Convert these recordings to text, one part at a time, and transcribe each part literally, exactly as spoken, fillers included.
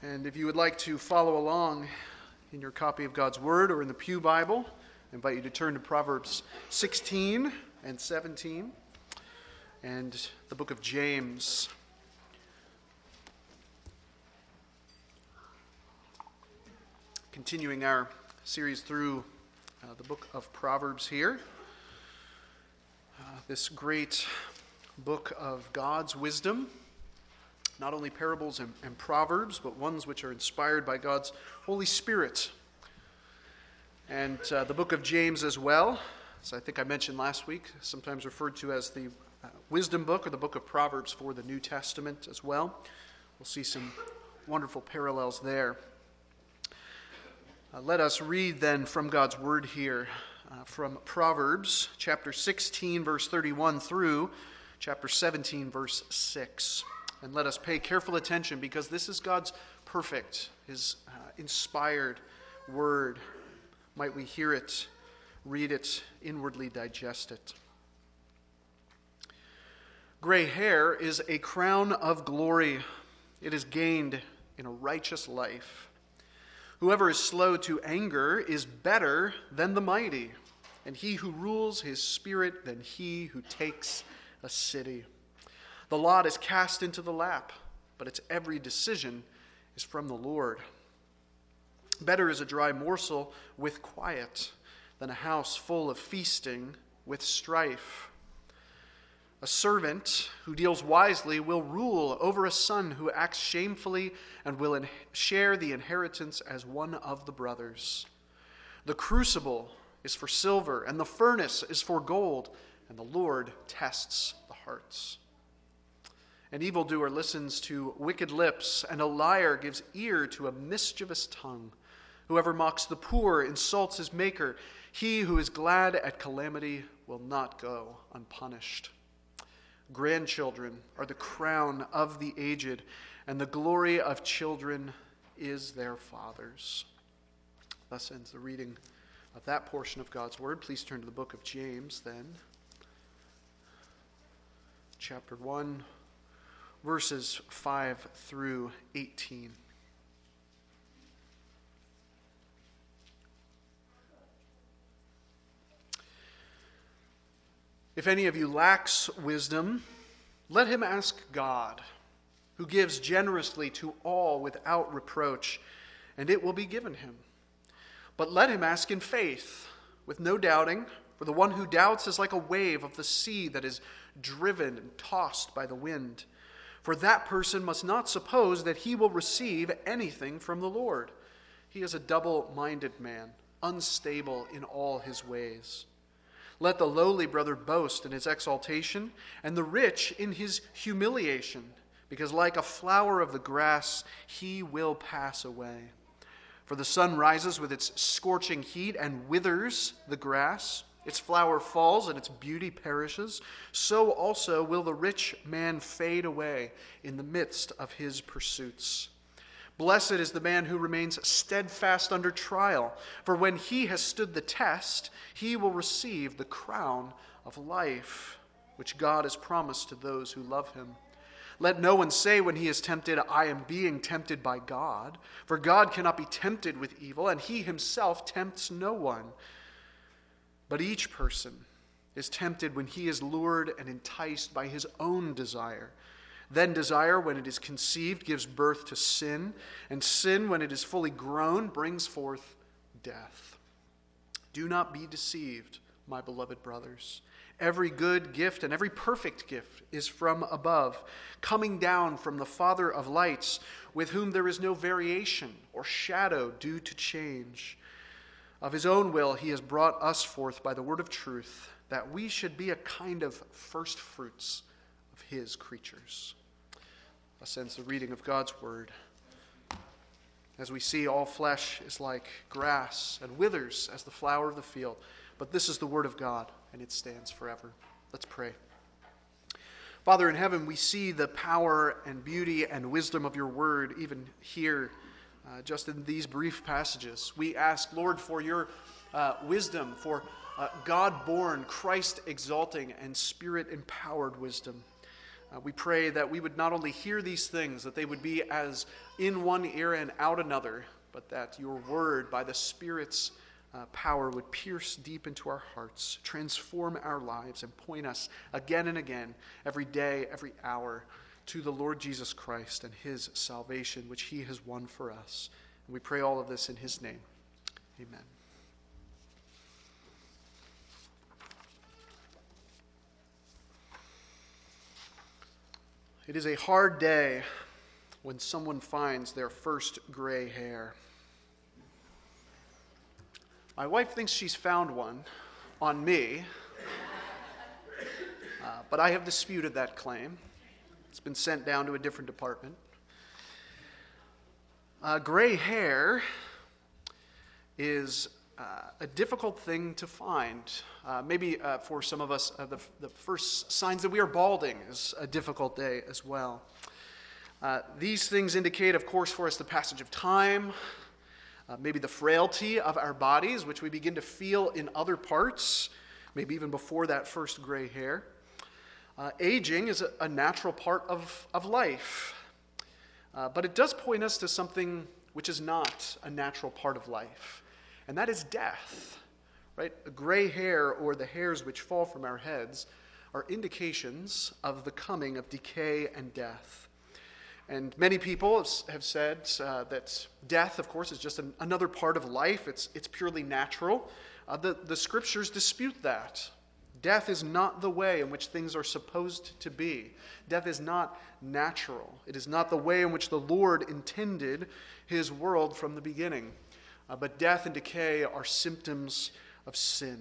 And if you would like to follow along in your copy of God's Word or in the Pew Bible, I invite you to turn to Proverbs sixteen and seventeen and the book of James. Continuing our series through uh, the book of Proverbs here. Uh, this great book of God's wisdom. Not only parables and, and proverbs, but ones which are inspired by God's Holy Spirit. And uh, the book of James as well, as I think I mentioned last week, sometimes referred to as the uh, wisdom book or the book of Proverbs for the New Testament as well. We'll see some wonderful parallels there. Uh, let us read then from God's Word here, uh, from Proverbs chapter sixteen, verse thirty-one through chapter seventeen, verse six. And let us pay careful attention because this is God's perfect, His uh, inspired word. Might we hear it, read it, inwardly digest it. Gray hair is a crown of glory. It is gained in a righteous life. Whoever is slow to anger is better than the mighty, and he who rules his spirit than he who takes a city. The lot is cast into the lap, but its every decision is from the Lord. Better is a dry morsel with quiet than a house full of feasting with strife. A servant who deals wisely will rule over a son who acts shamefully and will in- share the inheritance as one of the brothers. The crucible is for silver, and the furnace is for gold, and the Lord tests the hearts. An evildoer listens to wicked lips, and a liar gives ear to a mischievous tongue. Whoever mocks the poor insults his maker. He who is glad at calamity will not go unpunished. Grandchildren are the crown of the aged, and the glory of children is their fathers. Thus ends the reading of that portion of God's Word. Please turn to the book of James then. Chapter one. Verses five through eighteen. If any of you lacks wisdom, let him ask God, who gives generously to all without reproach, and it will be given him. But let him ask in faith, with no doubting, for the one who doubts is like a wave of the sea that is driven and tossed by the wind. For that person must not suppose that he will receive anything from the Lord. He is a double-minded man, unstable in all his ways. Let the lowly brother boast in his exaltation, and the rich in his humiliation, because like a flower of the grass, he will pass away. For the sun rises with its scorching heat and withers the grass. Its flower falls and its beauty perishes. So also will the rich man fade away in the midst of his pursuits. Blessed is the man who remains steadfast under trial, for when he has stood the test, he will receive the crown of life, which God has promised to those who love him. Let no one say when he is tempted, I am being tempted by God, for God cannot be tempted with evil, and he himself tempts no one. But each person is tempted when he is lured and enticed by his own desire. Then desire, when it is conceived, gives birth to sin, and sin, when it is fully grown, brings forth death. Do not be deceived, my beloved brothers. Every good gift and every perfect gift is from above, coming down from the Father of lights, with whom there is no variation or shadow due to change. Of his own will he has brought us forth by the word of truth, that we should be a kind of first fruits of his creatures. Thus ends the reading of God's word. As we see, all flesh is like grass and withers as the flower of the field. But this is the word of God, and it stands forever. Let's pray. Father in heaven, we see the power and beauty and wisdom of your word even here. Uh, just in these brief passages, we ask, Lord, for your uh, wisdom, for uh, God-born, Christ-exalting, and Spirit-empowered wisdom. Uh, we pray that we would not only hear these things, that they would be as in one ear and out another, but that your word, by the Spirit's uh, power, would pierce deep into our hearts, transform our lives, and point us again and again, every day, every hour, to the Lord Jesus Christ and his salvation, which he has won for us. And we pray all of this in his name. Amen. It is a hard day when someone finds their first gray hair. My wife thinks she's found one on me, uh, but I have disputed that claim. It's been sent down to a different department. Uh, gray hair is uh, a difficult thing to find. Uh, maybe uh, for some of us, uh, the, the first signs that we are balding is a difficult day as well. Uh, these things indicate, of course, for us the passage of time, uh, maybe the frailty of our bodies, which we begin to feel in other parts, maybe even before that first gray hair. Uh, aging is a, a natural part of, of life, uh, but it does point us to something which is not a natural part of life, and that is death. Right? A gray hair, or the hairs which fall from our heads, are indications of the coming of decay and death. And many people have said uh, that death, of course, is just an, another part of life. It's, it's purely natural. Uh, the, the scriptures dispute that. Death is not the way in which things are supposed to be. Death is not natural. It is not the way in which the Lord intended his world from the beginning. Uh, but death and decay are symptoms of sin.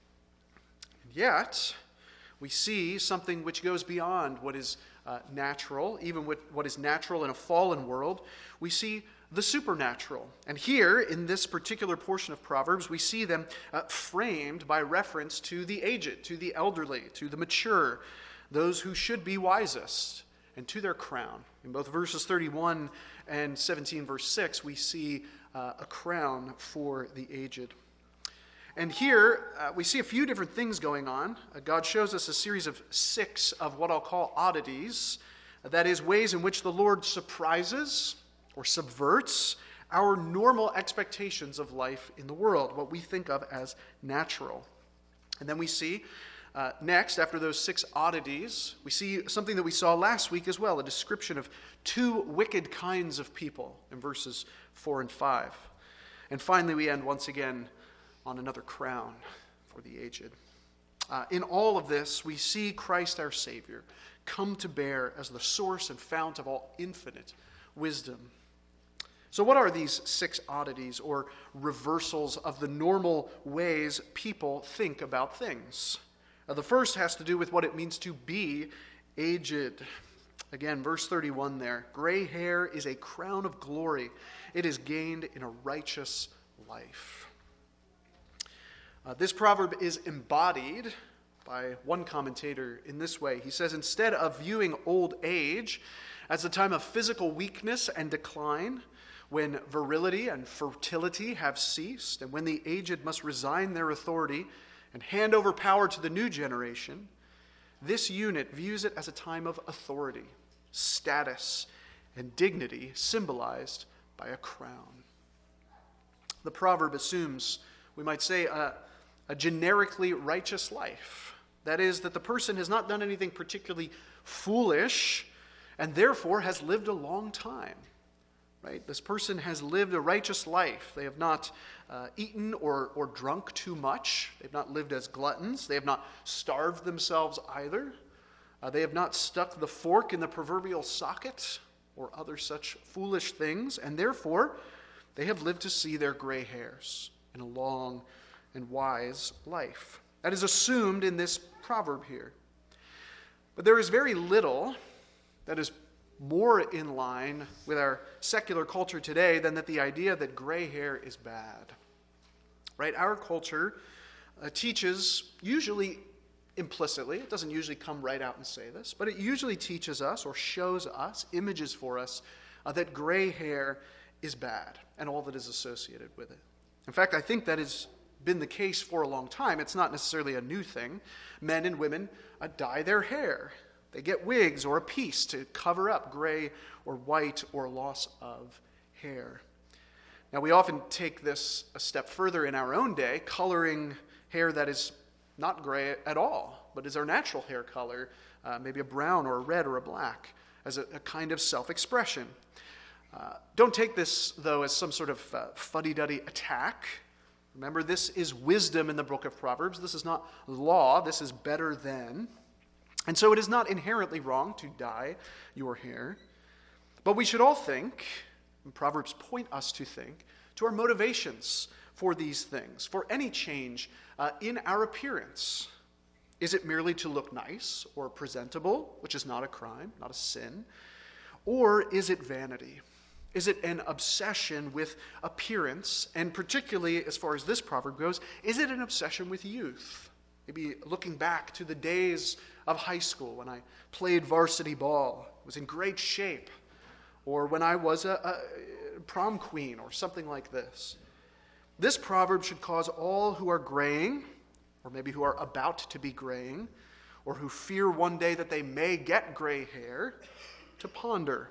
And yet, we see something which goes beyond what is uh, natural, even with what is natural in a fallen world. We see the supernatural. And here, in this particular portion of Proverbs, we see them uh, framed by reference to the aged, to the elderly, to the mature, those who should be wisest, and to their crown. In both verses thirty-one and seventeen, verse six, we see uh, a crown for the aged. And here, uh, we see a few different things going on. Uh, God shows us a series of six of what I'll call oddities. Uh, that is, ways in which the Lord surprises or subverts our normal expectations of life in the world, what we think of as natural. And then we see, uh, next, after those six oddities, we see something that we saw last week as well, a description of two wicked kinds of people in verses four and five. And finally, we end once again on another crown for the aged. Uh, in all of this, we see Christ our Savior come to bear as the source and fount of all infinite wisdom. So what are these six oddities or reversals of the normal ways people think about things? Uh, the first has to do with what it means to be aged. Again, verse thirty-one there. Gray hair is a crown of glory. It is gained in a righteous life. Uh, this proverb is embodied by one commentator in this way. He says, instead of viewing old age as a time of physical weakness and decline, when virility and fertility have ceased, and when the aged must resign their authority and hand over power to the new generation, this unit views it as a time of authority, status, and dignity symbolized by a crown. The proverb assumes, we might say, a, a generically righteous life. That is, that the person has not done anything particularly foolish and therefore has lived a long time. Right? This person has lived a righteous life. They have not uh, eaten or, or drunk too much. They've not lived as gluttons. They have not starved themselves either. Uh, they have not stuck the fork in the proverbial socket or other such foolish things. And therefore, they have lived to see their gray hairs in a long and wise life. That is assumed in this proverb here. But there is very little that is more in line with our secular culture today than that the idea that gray hair is bad. Right? Our culture uh, teaches, usually implicitly, it doesn't usually come right out and say this, but it usually teaches us or shows us, images for us, uh, that gray hair is bad and all that is associated with it. In fact, I think that has been the case for a long time. It's not necessarily a new thing. Men and women uh, dye their hair. They get wigs or a piece to cover up gray or white or loss of hair. Now, we often take this a step further in our own day, coloring hair that is not gray at all, but is our natural hair color, uh, maybe a brown or a red or a black, as a, a kind of self-expression. Uh, don't take this, though, as some sort of uh, fuddy-duddy attack. Remember, this is wisdom in the book of Proverbs. This is not law. This is better than. And so it is not inherently wrong to dye your hair. But we should all think, and Proverbs point us to think, to our motivations for these things, for any change uh, in our appearance. Is it merely to look nice or presentable, which is not a crime, not a sin? Or is it vanity? Is it an obsession with appearance? And particularly, as far as this proverb goes, is it an obsession with youth? Maybe looking back to the days of high school when I played varsity ball, was in great shape, or when I was a, a prom queen or something like this. This proverb should cause all who are graying, or maybe who are about to be graying, or who fear one day that they may get gray hair, to ponder.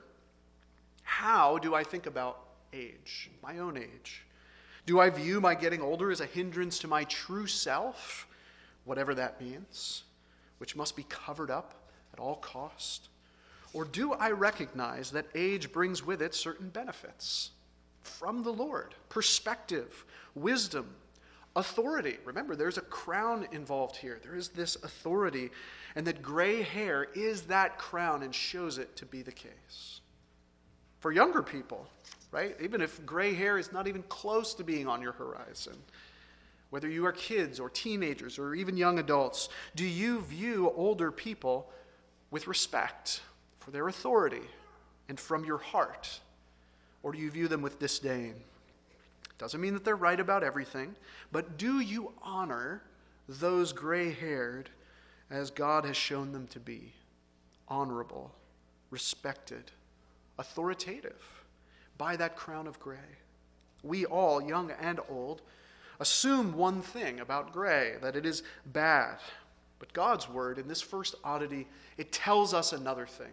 How do I think about age, my own age? Do I view my getting older as a hindrance to my true self, whatever that means, which must be covered up at all cost? Or do I recognize that age brings with it certain benefits from the Lord, perspective, wisdom, authority? Remember, there's a crown involved here. There is this authority, and that gray hair is that crown and shows it to be the case. For younger people, right? Even if gray hair is not even close to being on your horizon, whether you are kids or teenagers or even young adults, do you view older people with respect for their authority and from your heart? Or do you view them with disdain? Doesn't mean that they're right about everything, but do you honor those gray-haired as God has shown them to be? Honorable, respected, authoritative by that crown of gray. We all, young and old, assume one thing about gray, that it is bad. But God's word, in this first oddity, it tells us another thing.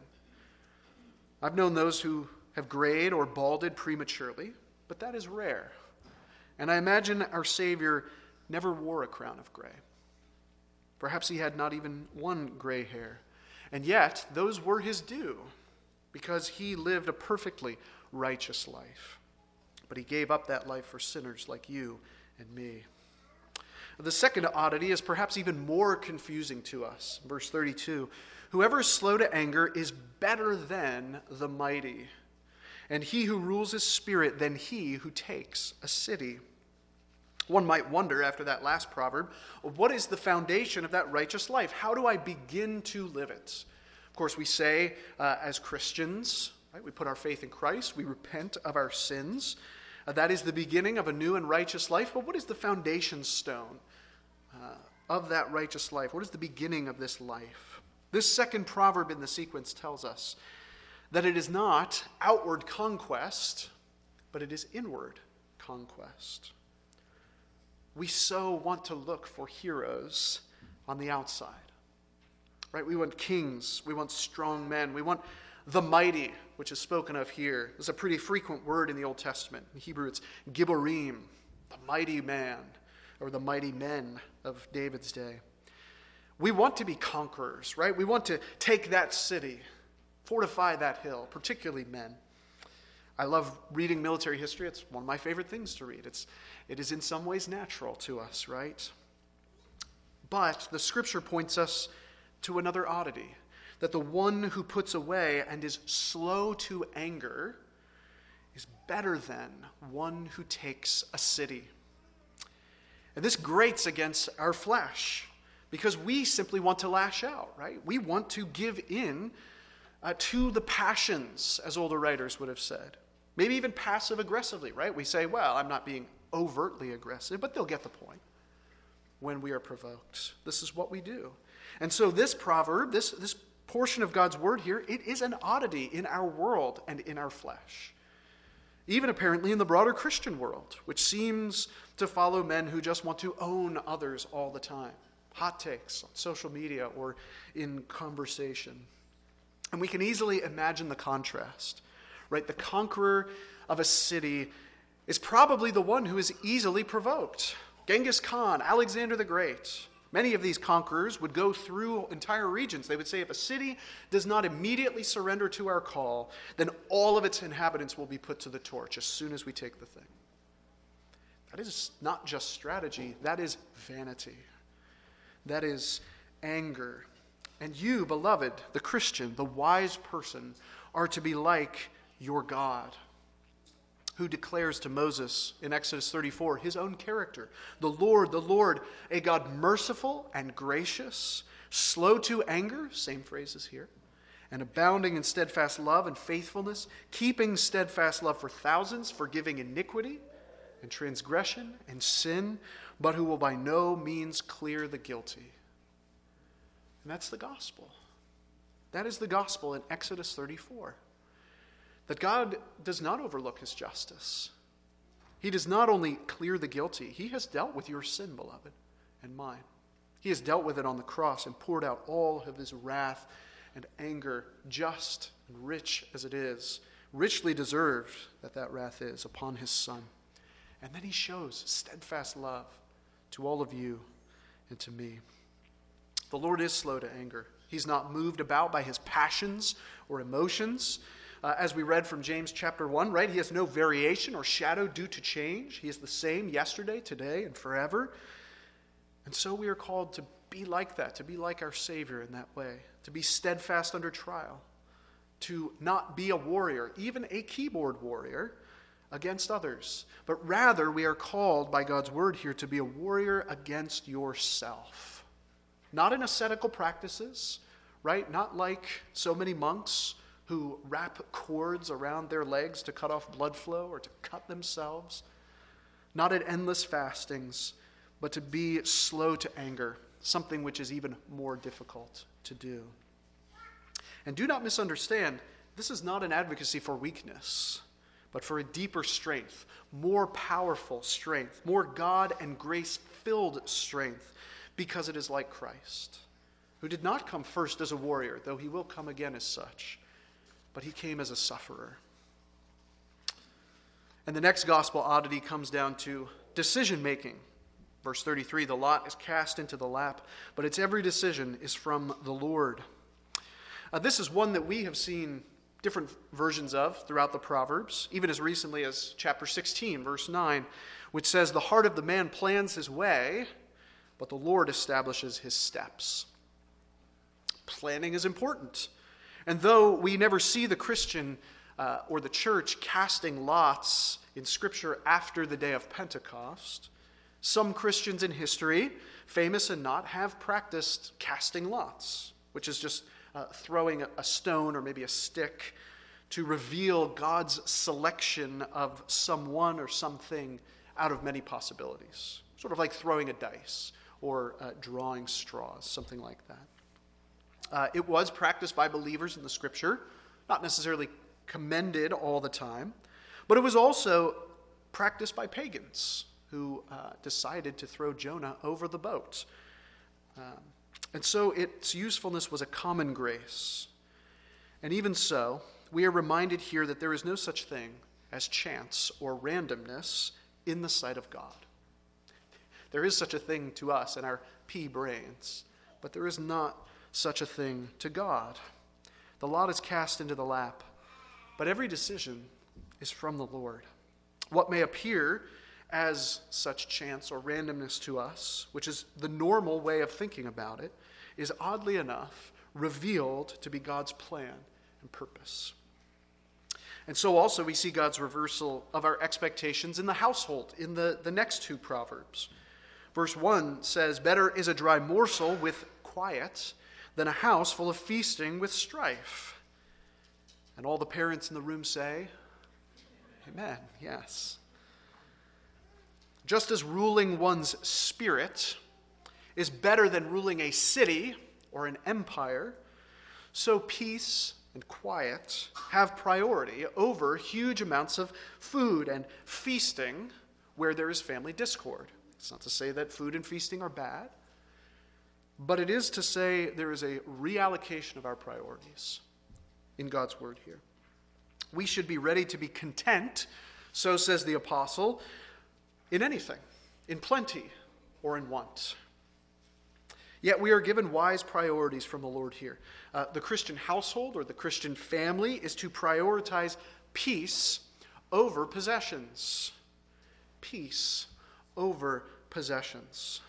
I've known those who have grayed or balded prematurely, but that is rare. And I imagine our Savior never wore a crown of gray. Perhaps he had not even one gray hair. And yet, those were his due, because he lived a perfectly righteous life. But he gave up that life for sinners like you and me. The second oddity is perhaps even more confusing to us. Verse thirty-two, whoever is slow to anger is better than the mighty, and he who rules his spirit than he who takes a city. One might wonder after that last proverb, what is the foundation of that righteous life? How do I begin to live it? Of course, we say uh, as Christians, right, we put our faith in Christ, we repent of our sins. Uh, that is the beginning of a new and righteous life. But what is the foundation stone uh, of that righteous life? What is the beginning of this life? This second proverb in the sequence tells us that it is not outward conquest, but it is inward conquest. We so want to look for heroes on the outside, right? We want kings, we want strong men, we want the mighty, which is spoken of here. It's a pretty frequent word in the Old Testament. In Hebrew, it's Gibborim, the mighty man, or the mighty men of David's day. We want to be conquerors, right? We want to take that city, fortify that hill, particularly men. I love reading military history. It's one of my favorite things to read. It's, it is in some ways natural to us, right? But the scripture points us to another oddity, that the one who puts away and is slow to anger is better than one who takes a city. And this grates against our flesh because we simply want to lash out, right? We want to give in uh, to the passions, as older writers would have said. Maybe even passive-aggressively, right? We say, well, I'm not being overtly aggressive, but they'll get the point when we are provoked. This is what we do. And so this proverb, this, this portion of God's word here, it is an oddity in our world and in our flesh. Even apparently in the broader Christian world, which seems to follow men who just want to own others all the time. hot takes on social media or in conversation. And we can easily imagine the contrast, right? The conqueror of a city is probably the one who is easily provoked. Genghis Khan, Alexander the Great. Many of these conquerors would go through entire regions. They would say, if a city does not immediately surrender to our call, then all of its inhabitants will be put to the torch as soon as we take the thing. That is not just strategy. That is vanity. That is anger. And you, beloved, the Christian, the wise person, are to be like your God, who declares to Moses in Exodus thirty-four his own character. The Lord, the Lord, a God merciful and gracious, slow to anger, same phrases here, and abounding in steadfast love and faithfulness, keeping steadfast love for thousands, forgiving iniquity and transgression and sin, but who will by no means clear the guilty. And that's the gospel. That is the gospel in Exodus thirty-four. That God does not overlook his justice. He does not only clear the guilty, he has dealt with your sin, beloved, and mine. He has dealt with it on the cross and poured out all of his wrath and anger, just and rich as it is, richly deserved that that wrath is, upon his Son. And then he shows steadfast love to all of you and to me. The Lord is slow to anger. He's not moved about by his passions or emotions. Uh, as we read from James chapter one, right? He has no variation or shadow due to change. He is the same yesterday, today, and forever. And so we are called to be like that, to be like our Savior in that way, to be steadfast under trial, to not be a warrior, even a keyboard warrior, against others. But rather, we are called by God's word here to be a warrior against yourself. Not in ascetical practices, right? Not like so many monks who wrap cords around their legs to cut off blood flow or to cut themselves. Not at endless fastings, but to be slow to anger, something which is even more difficult to do. And do not misunderstand, this is not an advocacy for weakness, but for a deeper strength, more powerful strength, more God and grace-filled strength, because it is like Christ, who did not come first as a warrior, though he will come again as such, but he came as a sufferer. And the next gospel oddity comes down to decision-making. Verse thirty-three, the lot is cast into the lap, but its every decision is from the Lord. Uh, this is one that we have seen different versions of throughout the Proverbs, even as recently as chapter sixteen, verse nine, which says, the heart of the man plans his way, but the Lord establishes his steps. Planning is important. And though we never see the Christian uh, or the church casting lots in Scripture after the day of Pentecost, some Christians in history, famous and not, have practiced casting lots, which is just uh, throwing a stone or maybe a stick to reveal God's selection of someone or something out of many possibilities. Sort of like throwing a dice or uh, drawing straws, something like that. Uh, it was practiced by believers in the Scripture, not necessarily commended all the time, but it was also practiced by pagans who uh, decided to throw Jonah over the boat. Um, and so its usefulness was a common grace. And even so, we are reminded here that there is no such thing as chance or randomness in the sight of God. There is such a thing to us in our pea brains, but there is not such a thing to God. The lot is cast into the lap, but every decision is from the Lord. What may appear as such chance or randomness to us, which is the normal way of thinking about it, is oddly enough revealed to be God's plan and purpose. And so also we see God's reversal of our expectations in the household in the, the next two Proverbs. Verse one says, better is a dry morsel with quiet than a house full of feasting with strife. And all the parents in the room say, amen, yes. Just as ruling one's spirit is better than ruling a city or an empire, so peace and quiet have priority over huge amounts of food and feasting where there is family discord. It's not to say that food and feasting are bad, but it is to say there is a reallocation of our priorities in God's word here. We should be ready to be content, so says the apostle, in anything, in plenty or in want. Yet we are given wise priorities from the Lord here. Uh, the Christian household or the Christian family is to prioritize peace over possessions. Peace over possessions.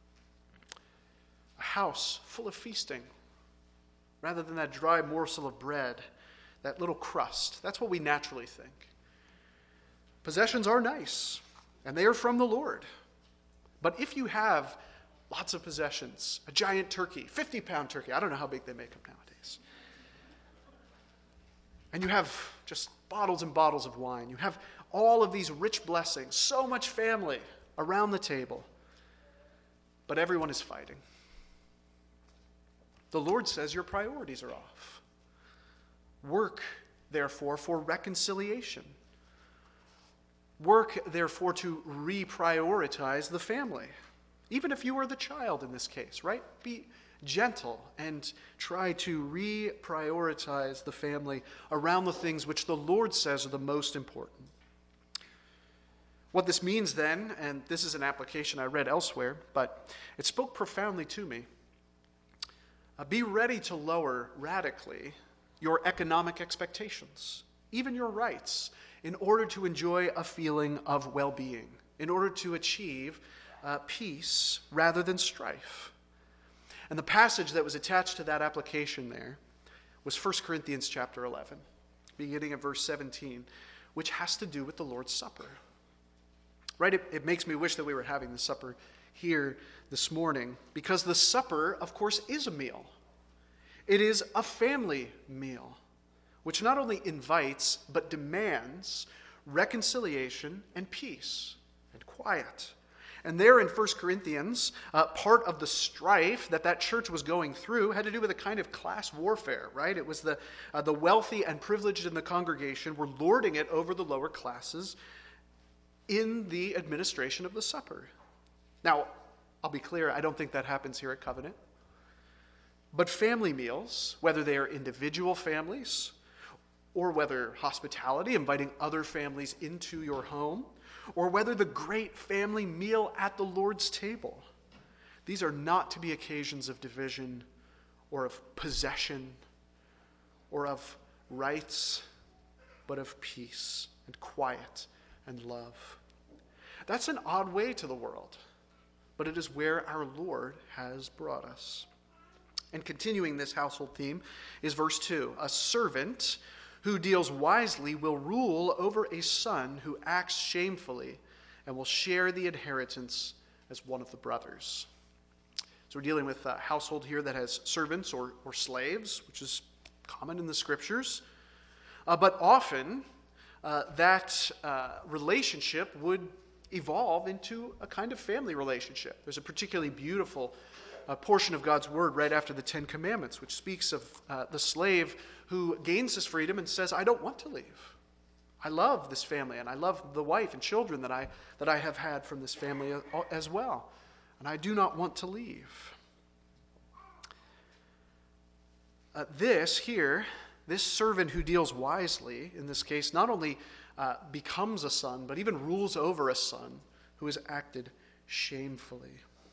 A house full of feasting, rather than that dry morsel of bread, that little crust. That's what we naturally think. Possessions are nice, and they are from the Lord. But if you have lots of possessions, a giant turkey, fifty-pound turkey, I don't know how big they make them nowadays, and you have just bottles and bottles of wine, you have all of these rich blessings, so much family around the table, but everyone is fighting. The Lord says your priorities are off. Work, therefore, for reconciliation. Work, therefore, to reprioritize the family. Even if you are the child in this case, right? Be gentle and try to reprioritize the family around the things which the Lord says are the most important. What this means then, and this is an application I read elsewhere, but it spoke profoundly to me. Uh, be ready to lower radically your economic expectations, even your rights, in order to enjoy a feeling of well-being, in order to achieve uh, peace rather than strife. And the passage that was attached to that application there was First Corinthians chapter eleven, beginning at verse seventeen, which has to do with the Lord's Supper. Right? It, it makes me wish that we were having the supper here this morning, because the supper, of course, is a meal. It is a family meal, which not only invites, but demands reconciliation and peace and quiet. And there in First Corinthians, uh, part of the strife that that church was going through had to do with a kind of class warfare, right? It was the, uh, the wealthy and privileged in the congregation were lording it over the lower classes in the administration of the supper. Now, I'll be clear, I don't think that happens here at Covenant. But family meals, whether they are individual families or whether hospitality, inviting other families into your home, or whether the great family meal at the Lord's table, these are not to be occasions of division or of possession or of rights, but of peace and quiet and love. That's an odd way to the world, but it is where our Lord has brought us. And continuing this household theme is verse two. A servant who deals wisely will rule over a son who acts shamefully and will share the inheritance as one of the brothers. So we're dealing with a household here that has servants or, or slaves, which is common in the scriptures. Uh, but often uh, that uh, relationship would evolve into a kind of family relationship. There's a particularly beautiful uh, portion of God's word right after the Ten Commandments, which speaks of uh, the slave who gains his freedom and says, I don't want to leave. I love this family, and I love the wife and children that I, that I have had from this family as well, and I do not want to leave. Uh, this here, this servant who deals wisely, in this case, not only uh, becomes a son, but even rules over a son who has acted shamefully.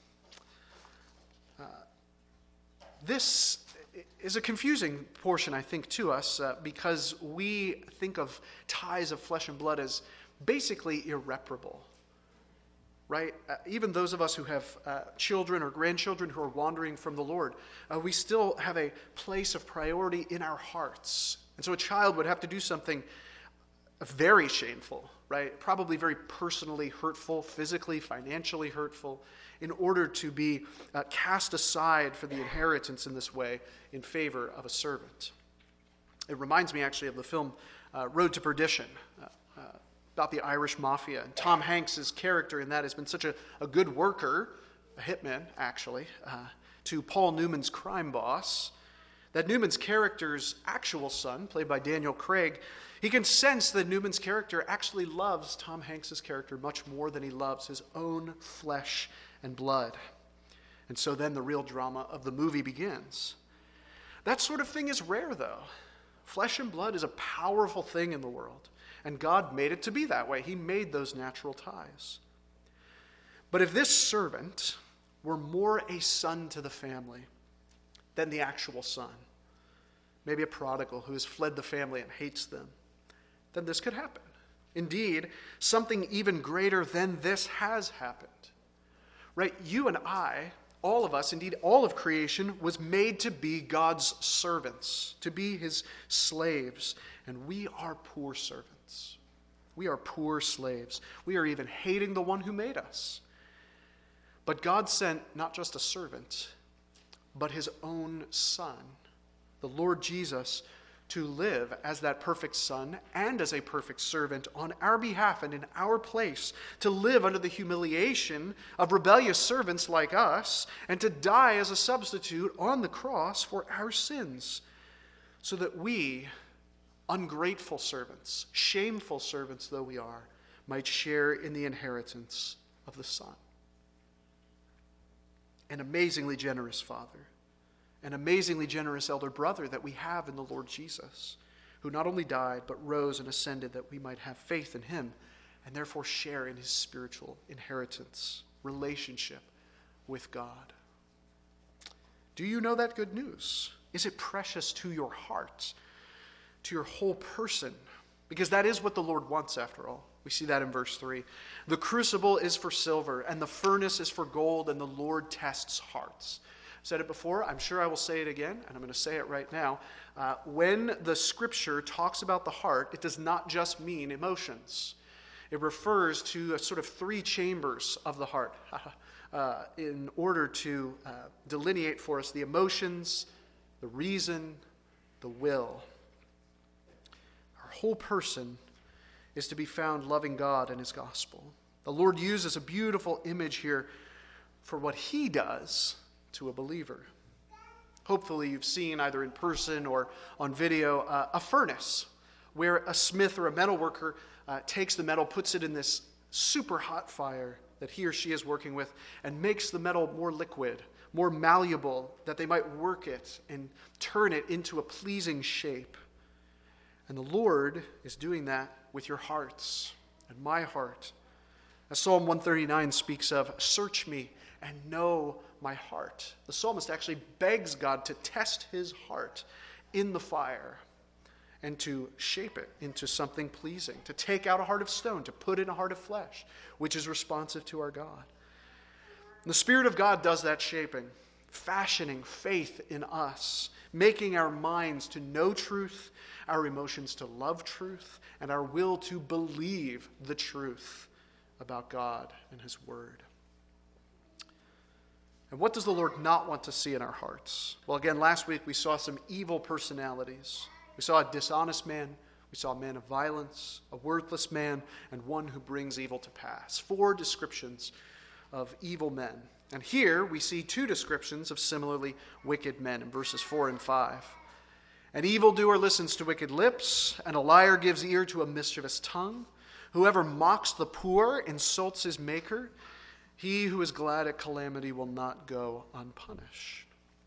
Uh, this is a confusing portion, I think, to us uh, because we think of ties of flesh and blood as basically irreparable, right? Uh, even those of us who have uh, children or grandchildren who are wandering from the Lord, uh, we still have a place of priority in our hearts. And so a child would have to do something very shameful, right? Probably very personally hurtful, physically, financially hurtful, in order to be uh, cast aside for the inheritance in this way in favor of a servant. It reminds me actually of the film uh, Road to Perdition, uh, uh, about the Irish mafia. And Tom Hanks' character in that has been such a, a good worker, a hitman actually, uh, to Paul Newman's crime boss, that Newman's character's actual son, played by Daniel Craig, he can sense that Newman's character actually loves Tom Hanks' character much more than he loves his own flesh and blood. And so then the real drama of the movie begins. That sort of thing is rare, though. Flesh and blood is a powerful thing in the world, and God made it to be that way. He made those natural ties. But if this servant were more a son to the family than the actual son, maybe a prodigal who has fled the family and hates them, then this could happen. Indeed, something even greater than this has happened. Right? You and I, all of us, indeed all of creation, was made to be God's servants, to be his slaves. And we are poor servants. We are poor slaves. We are even hating the one who made us. But God sent not just a servant, but his own son, the Lord Jesus, to live as that perfect son and as a perfect servant on our behalf and in our place, to live under the humiliation of rebellious servants like us, and to die as a substitute on the cross for our sins, so that we, ungrateful servants, shameful servants though we are, might share in the inheritance of the Son. An amazingly generous Father, an amazingly generous elder brother that we have in the Lord Jesus, who not only died, but rose and ascended that we might have faith in him and therefore share in his spiritual inheritance, relationship with God. Do you know that good news? Is it precious to your heart, to your whole person? Because that is what the Lord wants, after all. We see that in verse three. The crucible is for silver, and the furnace is for gold, and the Lord tests hearts. I've said it before, I'm sure I will say it again, and I'm going to say it right now. Uh, when the scripture talks about the heart, it does not just mean emotions. It refers to a sort of three chambers of the heart uh, in order to uh, delineate for us the emotions, the reason, the will. Our whole person is to be found loving God and his gospel. The Lord uses a beautiful image here for what he does to a believer. Hopefully you've seen either in person or on video uh, a furnace where a smith or a metal worker uh, takes the metal, puts it in this super hot fire that he or she is working with, and makes the metal more liquid, more malleable, that they might work it and turn it into a pleasing shape. And the Lord is doing that with your hearts and my heart. As Psalm one thirty-nine speaks of, search me and know my heart. The psalmist actually begs God to test his heart in the fire and to shape it into something pleasing, to take out a heart of stone, to put in a heart of flesh, which is responsive to our God. And the Spirit of God does that shaping, fashioning faith in us, making our minds to know truth, our emotions to love truth, and our will to believe the truth about God and his word. And what does the Lord not want to see in our hearts? Well, again, last week we saw some evil personalities. We saw a dishonest man, we saw a man of violence, a worthless man, and one who brings evil to pass. Four descriptions of evil men. And here we see two descriptions of similarly wicked men in verses four and five. An evildoer listens to wicked lips, and a liar gives ear to a mischievous tongue. Whoever mocks the poor insults his maker. He who is glad at calamity will not go unpunished.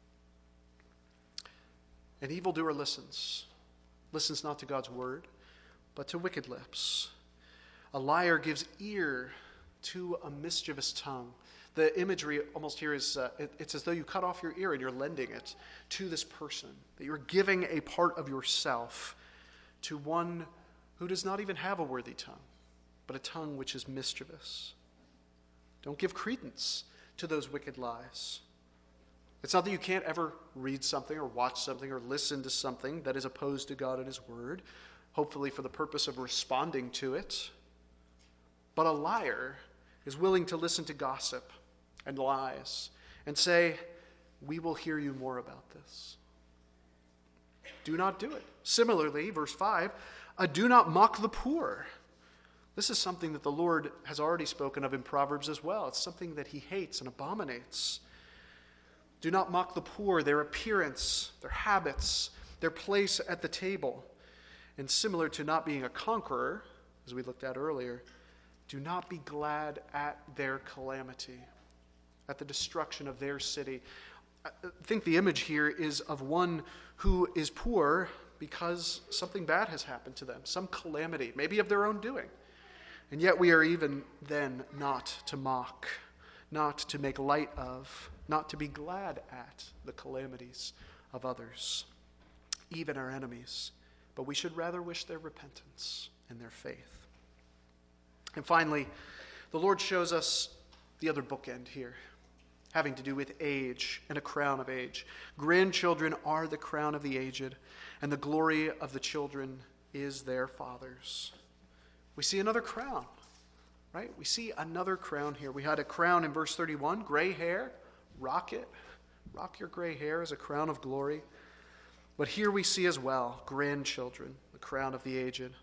An evildoer listens. Listens not to God's word, but to wicked lips. A liar gives ear to a mischievous tongue. The imagery almost here is, uh, it, it's as though you cut off your ear and you're lending it to this person. That you're giving a part of yourself to one who does not even have a worthy tongue, but a tongue which is mischievous. Don't give credence to those wicked lies. It's not that you can't ever read something or watch something or listen to something that is opposed to God and his word, hopefully for the purpose of responding to it. But a liar is willing to listen to gossip and lies and say, we will hear you more about this. Do not do it. Similarly, verse five, uh, do not mock the poor. This is something that the Lord has already spoken of in Proverbs as well. It's something that he hates and abominates. Do not mock the poor, their appearance, their habits, their place at the table. And similar to not being a conqueror, as we looked at earlier, do not be glad at their calamity. at the destruction of their city. I think the image here is of one who is poor because something bad has happened to them, some calamity, maybe of their own doing. And yet we are even then not to mock, not to make light of, not to be glad at the calamities of others, even our enemies. But we should rather wish their repentance and their faith. And finally, the Lord shows us the other bookend here, having to do with age and a crown of age. Grandchildren are the crown of the aged, and the glory of the children is their fathers. We see another crown, right? We see another crown here. We had a crown in verse thirty-one, gray hair, rock it. Rock your gray hair as a crown of glory. But here we see as well, grandchildren, the crown of the aged.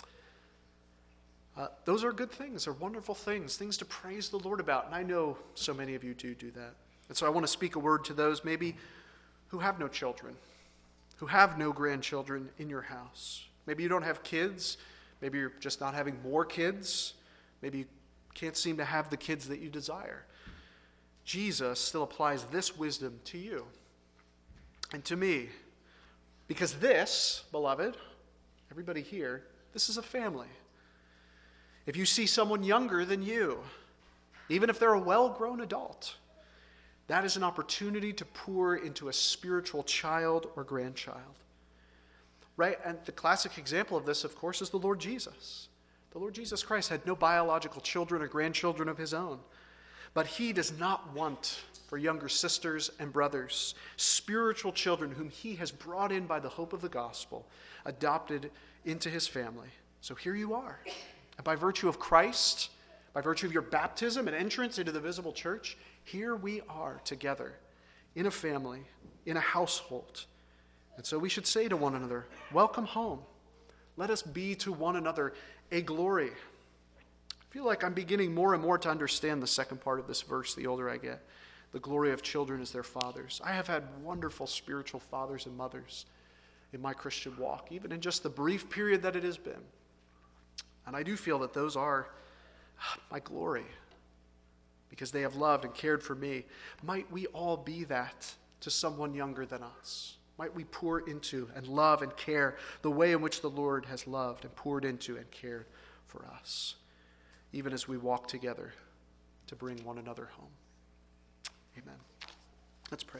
Uh, those are good things. They're wonderful things, things to praise the Lord about. And I know so many of you do do that. And so I want to speak a word to those maybe who have no children, who have no grandchildren in your house. Maybe you don't have kids. Maybe you're just not having more kids. Maybe you can't seem to have the kids that you desire. Jesus still applies this wisdom to you and to me. Because this, beloved, everybody here, this is a family. If you see someone younger than you, even if they're a well-grown adult, that is an opportunity to pour into a spiritual child or grandchild. Right? And the classic example of this, of course, is the Lord Jesus. The Lord Jesus Christ had no biological children or grandchildren of his own. But he does not want for younger sisters and brothers, spiritual children whom he has brought in by the hope of the gospel, adopted into his family. So here you are. And by virtue of Christ, by virtue of your baptism and entrance into the visible church, here we are together in a family, in a household. And so we should say to one another, welcome home. Let us be to one another a glory. I feel like I'm beginning more and more to understand the second part of this verse the older I get. The glory of children is their fathers. I have had wonderful spiritual fathers and mothers in my Christian walk, even in just the brief period that it has been. And I do feel that those are my glory because they have loved and cared for me. Might we all be that to someone younger than us? Might we pour into and love and care the way in which the Lord has loved and poured into and cared for us, even as we walk together to bring one another home. Amen. Let's pray.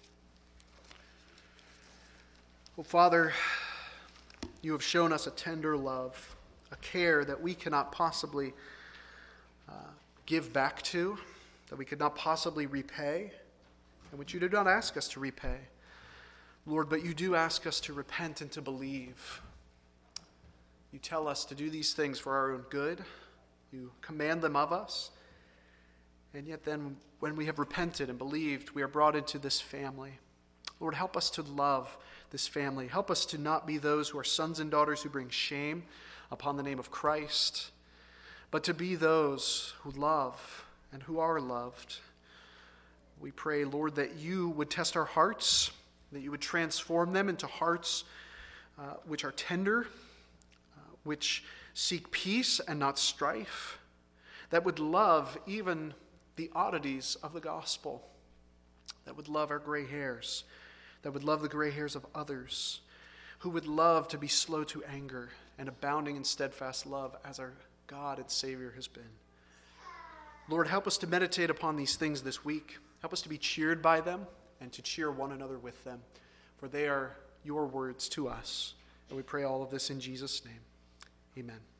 Oh, Father, you have shown us a tender love, a care that we cannot possibly uh, give back to, that we could not possibly repay, and which you do not ask us to repay. Lord, but you do ask us to repent and to believe. You tell us to do these things for our own good. You command them of us. And yet then, when we have repented and believed, we are brought into this family. Lord, help us to love this family. Help us to not be those who are sons and daughters who bring shame upon the name of Christ, but to be those who love and who are loved. We pray, Lord, that you would test our hearts, that you would transform them into hearts uh, which are tender, uh, which seek peace and not strife, that would love even the oddities of the gospel, that would love our gray hairs, that would love the gray hairs of others, who would love to be slow to anger and abounding in steadfast love as our God and Savior has been. Lord, help us to meditate upon these things this week. Help us to be cheered by them and to cheer one another with them, for they are your words to us. And we pray all of this in Jesus' name. Amen.